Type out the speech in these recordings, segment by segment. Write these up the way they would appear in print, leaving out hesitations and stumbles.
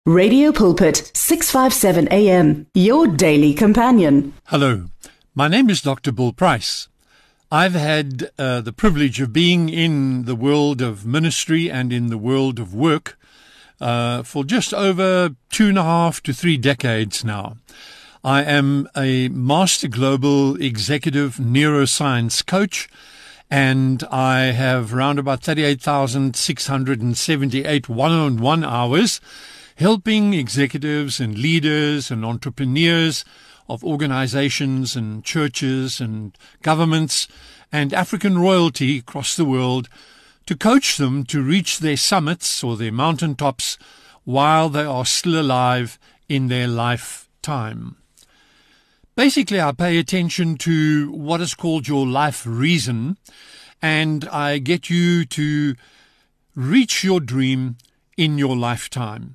Radio Pulpit, 657 AM, your daily companion. Hello, my name is Dr. Bill Price. I've had the privilege of being in the world of ministry and in the world of work for just over 2.5 to 3 decades now. I am a Master Global Executive Neuroscience Coach, and I have around about 38,678 one-on-one hours helping executives and leaders and entrepreneurs of organizations and churches and governments and African royalty across the world to coach them to reach their summits or their mountaintops while they are still alive in their lifetime. Basically, I pay attention to what is called your life reason, and I get you to reach your dream in your lifetime.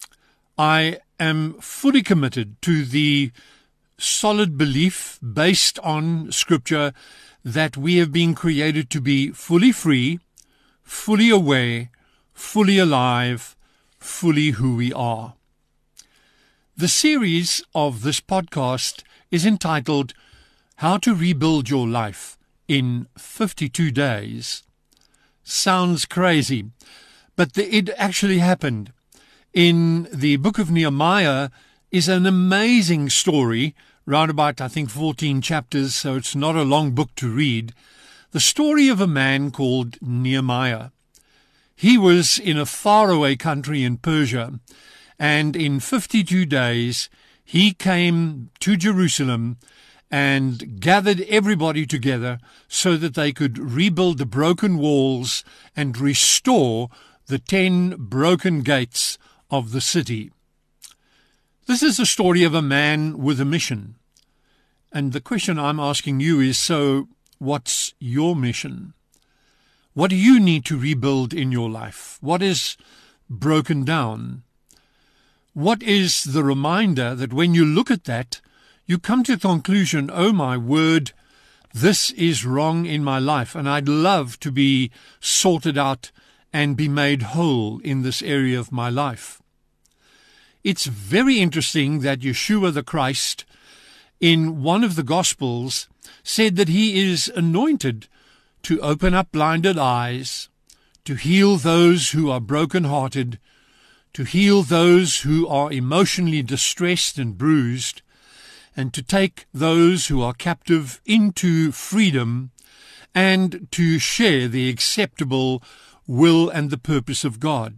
I am fully committed to the solid belief based on Scripture that we have been created to be fully free, fully aware, fully alive, fully who we are. The series of this podcast is entitled How to Rebuild Your Life in 52 Days. Sounds crazy, but it actually happened. In the book of Nehemiah is an amazing story, round about, I think, 14 chapters, so it's not a long book to read. The story of a man called Nehemiah. He was in a faraway country in Persia, and in 52 days he came to Jerusalem and gathered everybody together so that they could rebuild the broken walls and restore the 10 broken gates of the city. This is the story of a man with a mission. And the question I'm asking you is, so what's your mission? What do you need to rebuild in your life? What is broken down? What is the reminder that when you look at that, you come to the conclusion, oh my word, this is wrong in my life, and I'd love to be sorted out and be made whole in this area of my life. It's very interesting that Yeshua the Christ, in one of the Gospels, said that he is anointed to open up blinded eyes, to heal those who are broken-hearted, to heal those who are emotionally distressed and bruised, and to take those who are captive into freedom, and to share the acceptable will and the purpose of God.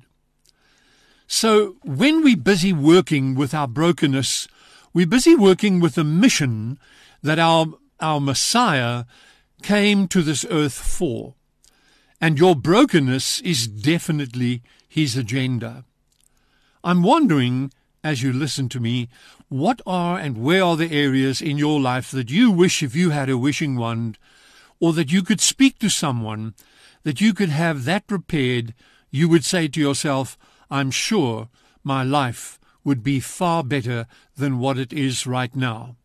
So when we're busy working with our brokenness, we're busy working with a mission that our Messiah came to this earth for. And your brokenness is definitely his agenda. I'm wondering, as you listen to me, what are and where are the areas in your life that you wish if you had a wishing wand, or that you could speak to someone, that you could have that prepared, you would say to yourself, I'm sure my life would be far better than what it is right now.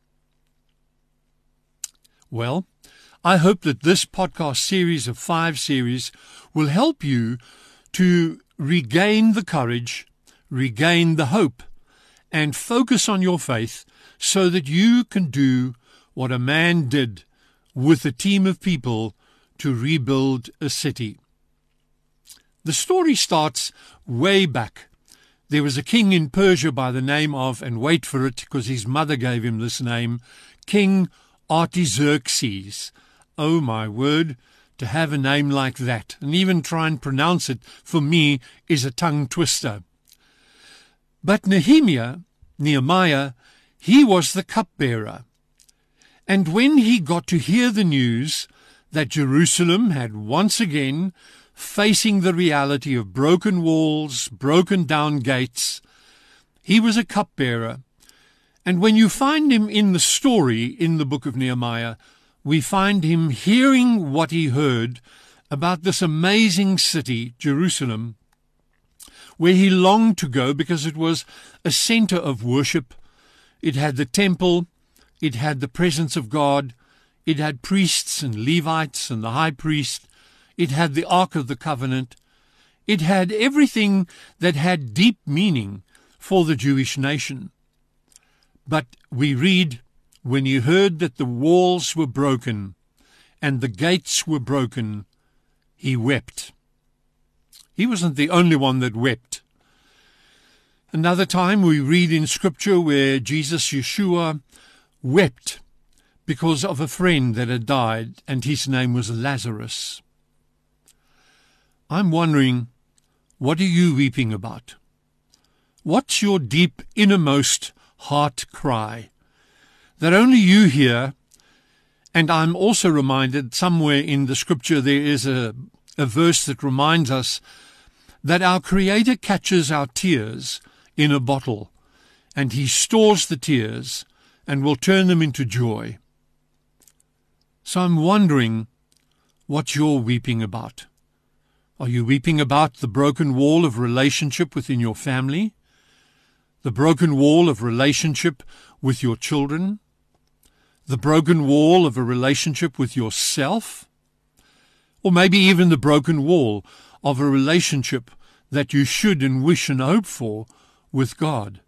Well, I hope that this podcast series of 5 series will help you to regain the courage, regain the hope, and focus on your faith so that you can do what a man did with a team of people to rebuild a city. The story starts way back. There was a king in Persia by the name of, and wait for it because his mother gave him this name, King Artaxerxes. Oh my word, to have a name like that, and even try and pronounce it, for me, is a tongue twister. But Nehemiah, he was the cupbearer. And when he got to hear the news that Jerusalem had once again facing the reality of broken walls, broken down gates, he was a cupbearer. And when you find him in the story in the book of Nehemiah, we find him hearing what he heard about this amazing city, Jerusalem, where he longed to go because it was a center of worship. It had the temple, it had the presence of God, it had priests and Levites and the high priest, it had the Ark of the Covenant, it had everything that had deep meaning for the Jewish nation. But we read, when he heard that the walls were broken and the gates were broken, he wept. He wasn't the only one that wept. Another time we read in Scripture where Jesus, Yeshua, wept because of a friend that had died, and his name was Lazarus. I'm wondering, what are you weeping about? What's your deep innermost heart cry that only you hear? And I'm also reminded somewhere in the Scripture there is a verse that reminds us that our Creator catches our tears in a bottle, and he stores the tears and will turn them into joy. So I'm wondering what you're weeping about. Are you weeping about the broken wall of relationship within your family? The broken wall of relationship with your children? The broken wall of a relationship with yourself? Or maybe even the broken wall of a relationship that you should and wish and hope for with God.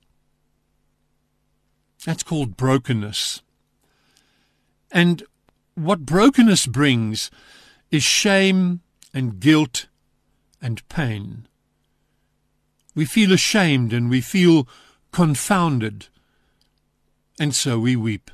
That's called brokenness. And what brokenness brings is shame and guilt and pain. We feel ashamed and we feel confounded, and so we weep.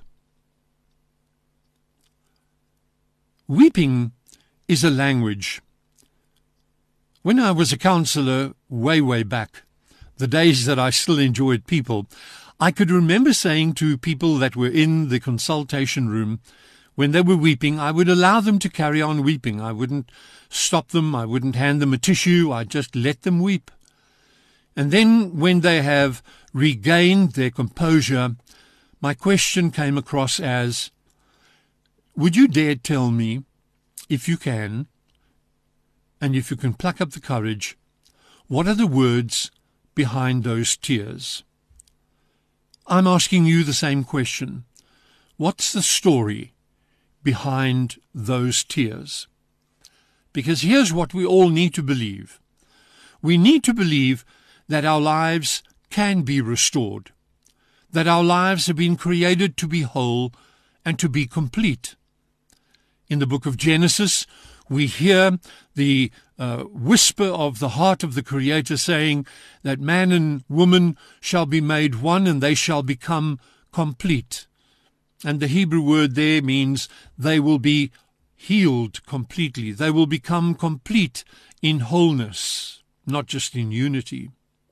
Weeping is a language. When I was a counselor way back, the days that I still enjoyed people, I could remember saying to people that were in the consultation room, when they were weeping, I would allow them to carry on weeping. I wouldn't stop them. I wouldn't hand them a tissue. I'd just let them weep. And then when they have regained their composure, my question came across as, would you dare tell me, if you can, and if you can pluck up the courage, what are the words behind those tears? I'm asking you the same question. What's the story behind those tears? Because here's what we all need to believe. We need to believe that our lives can be restored, that our lives have been created to be whole and to be complete. In the book of Genesis, we hear the whisper of the heart of the Creator saying that man and woman shall be made one and they shall become complete. And the Hebrew word there means they will be healed completely. They will become complete in wholeness, not just in unity.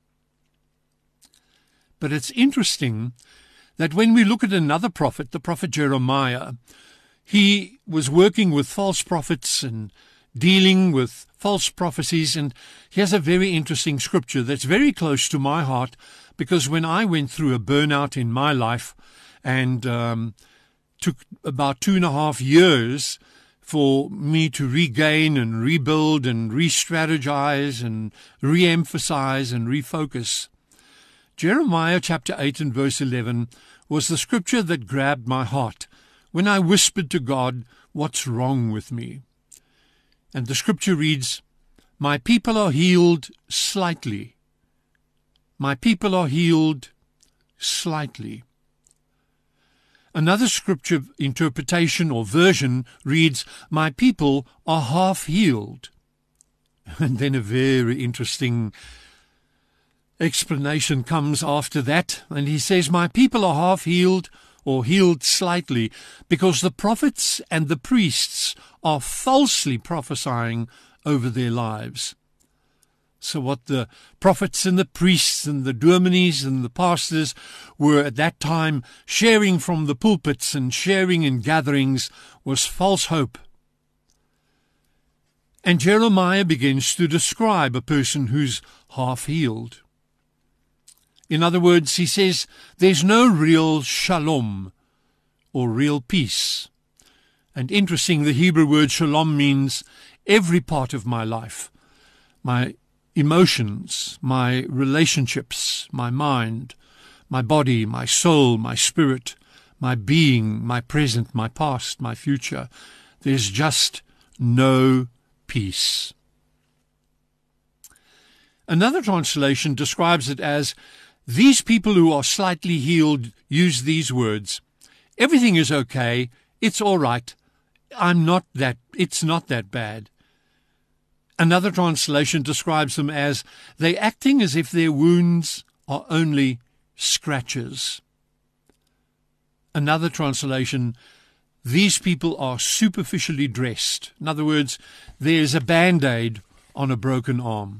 But it's interesting that when we look at another prophet, the prophet Jeremiah, he was working with false prophets and dealing with false prophecies, and he has a very interesting scripture that's very close to my heart, because when I went through a burnout in my life and took about 2.5 years for me to regain and rebuild and re-strategize and re-emphasize and refocus, Jeremiah chapter 8 and verse 11 was the scripture that grabbed my heart when I whispered to God, what's wrong with me? And the scripture reads, my people are healed slightly. My people are healed slightly. Another scripture interpretation or version reads, my people are half healed. And then a very interesting explanation comes after that, and he says, my people are half healed or healed slightly because the prophets and the priests are falsely prophesying over their lives. So what the prophets and the priests and the dominees and the pastors were at that time sharing from the pulpits and sharing in gatherings was false hope. And Jeremiah begins to describe a person who's half healed. In other words, he says, there's no real shalom or real peace. And interesting, the Hebrew word shalom means every part of my life, my emotions, my relationships, my mind, my body, my soul, my spirit, my being, my present, my past, my future. There's just no peace. Another translation describes it as These people who are slightly healed use these words: everything is okay, it's all right, it's not that bad. Another translation describes them as they acting as if their wounds are only scratches. Another translation, these people are superficially dressed. In other words, there's a band-aid on a broken arm.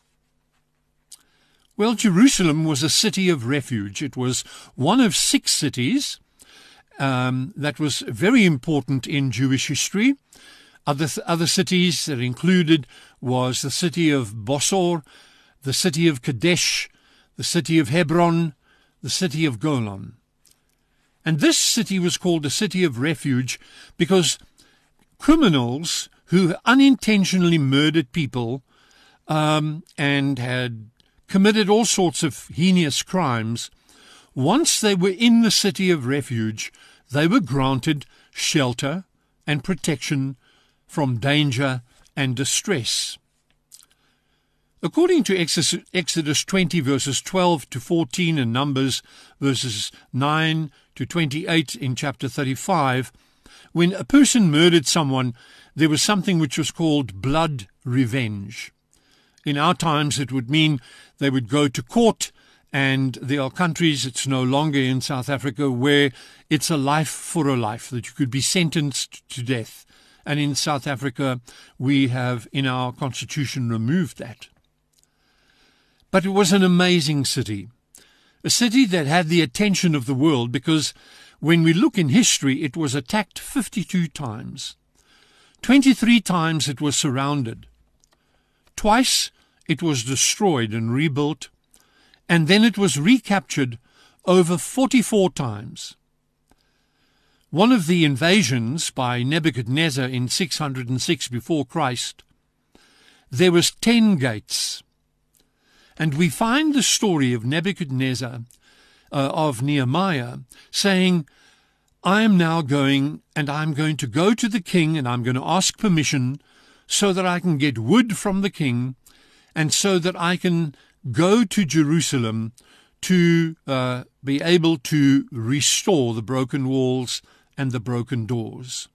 Well, Jerusalem was a city of refuge. It was one of 6 cities that was very important in Jewish history. Other cities that included was the city of Bosor, the city of Kadesh, the city of Hebron, the city of Golan. And this city was called a city of refuge because criminals who unintentionally murdered people and had committed all sorts of heinous crimes, once they were in the city of refuge, they were granted shelter and protection from danger and distress. According to Exodus 20 verses 12 to 14 and Numbers verses 9 to 28 in chapter 35, when a person murdered someone, there was something which was called blood revenge. In our times it would mean they would go to court, and there are countries, it's no longer in South Africa, where it's a life for a life, that you could be sentenced to death. And in South Africa, we have in our constitution removed that. But it was an amazing city, a city that had the attention of the world, because when we look in history, it was attacked 52 times. 23 times it was surrounded. Twice it was destroyed and rebuilt, and then it was recaptured over 44 times. One of the invasions by Nebuchadnezzar in 606 before Christ, there was 10 gates. And we find the story of Nebuchadnezzar, of Nehemiah, saying, I am now going, and I'm going to go to the king, and I'm going to ask permission so that I can get wood from the king, and so that I can go to Jerusalem to be able to restore the broken walls and the broken doors.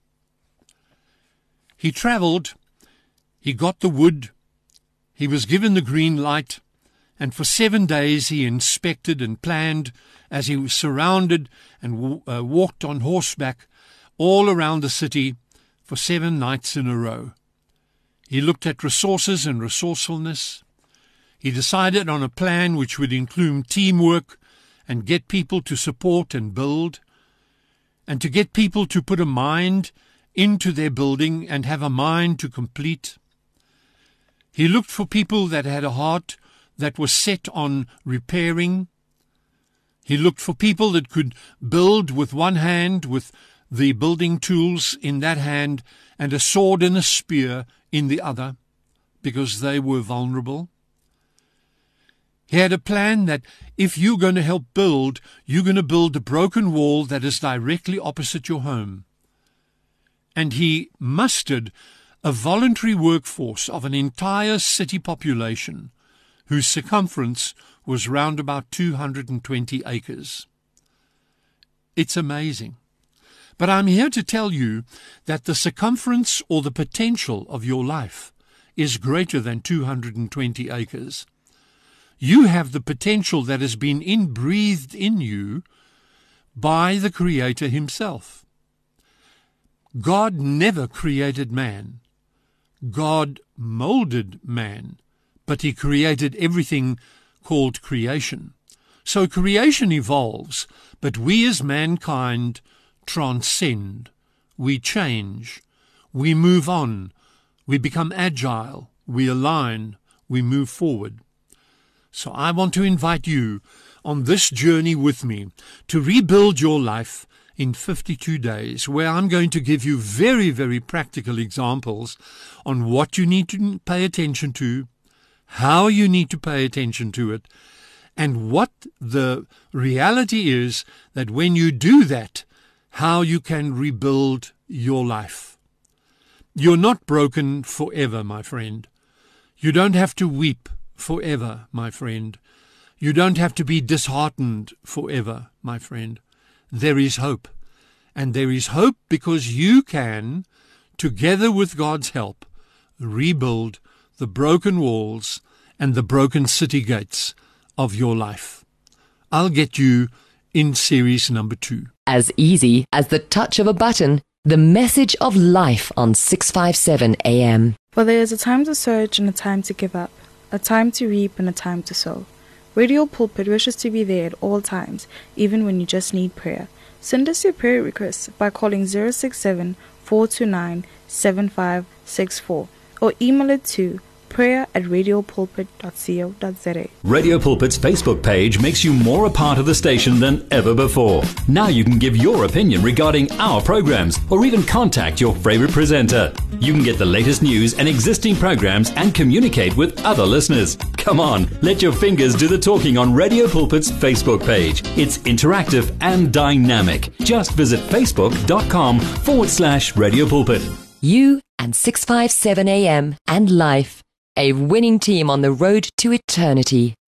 He traveled, he got the wood, he was given the green light, and for 7 days he inspected and planned as he was surrounded and walked on horseback all around the city for 7 nights in a row. He looked at resources and resourcefulness. He decided on a plan which would include teamwork and get people to support and build, and to get people to put a mind into their building and have a mind to complete. He looked for people that had a heart that was set on repairing. He looked for people that could build with one hand, with the building tools in that hand, and a sword and a spear in the other, because they were vulnerable. He had a plan that if you're going to help build, you're going to build a broken wall that is directly opposite your home. And he mustered a voluntary workforce of an entire city population whose circumference was round about 220 acres. It's amazing. But I'm here to tell you that the circumference or the potential of your life is greater than 220 acres. You have the potential that has been inbreathed in you by the Creator himself. God never created man. God molded man, but he created everything called creation. So creation evolves, but we as mankind transcend. We change. We move on. We become agile. We align. We move forward. So I want to invite you on this journey with me to rebuild your life in 52 days, where I'm going to give you very, very practical examples on what you need to pay attention to, how you need to pay attention to it, and what the reality is that when you do that, how you can rebuild your life. You're not broken forever, my friend. You don't have to weep forever, my friend. You don't have to be disheartened forever, my friend. There is hope. And there is hope because you can, together with God's help, rebuild the broken walls and the broken city gates of your life. I'll get you in series number 2. As easy as the touch of a button, the message of life on 657 AM. For there is a time to search and a time to give up, a time to reap and a time to sow. Radio Pulpit wishes to be there at all times, even when you just need prayer. Send us your prayer requests by calling 067-429-7564 or email it to prayer@radiopulpit.co.za. Radio Pulpit's Facebook page makes you more a part of the station than ever before. Now you can give your opinion regarding our programs or even contact your favorite presenter. You can get the latest news and existing programs and communicate with other listeners. Come on, let your fingers do the talking on Radio Pulpit's Facebook page. It's interactive and dynamic. Just visit facebook.com/Radio Pulpit. You and 657 AM and life. A winning team on the road to eternity.